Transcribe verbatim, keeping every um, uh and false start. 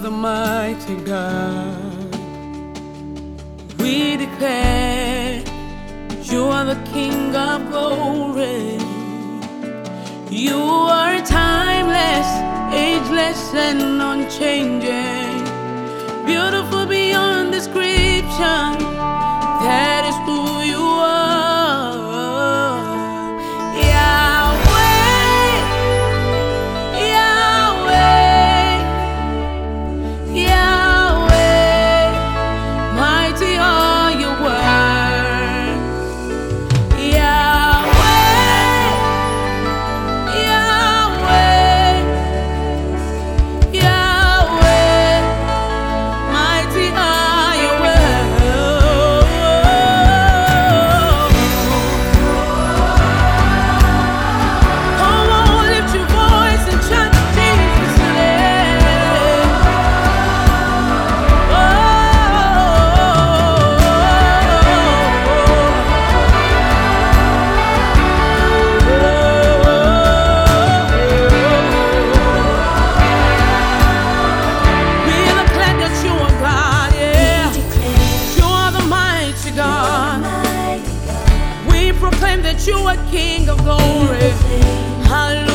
the mighty God. We declare you are the King of glory. You are timeless, ageless, and unchanging, beautiful beyond description. That is who you are. Yahweh, Yahweh, Yahweh, mighty are your words. Yahweh, Yahweh, Yahweh, mighty are your words. Come on, lift your voice and chant Jesus' name. Oh, we declare that you are God, yeah. You are the mighty God. We proclaim that you are King of glory. Hallelujah.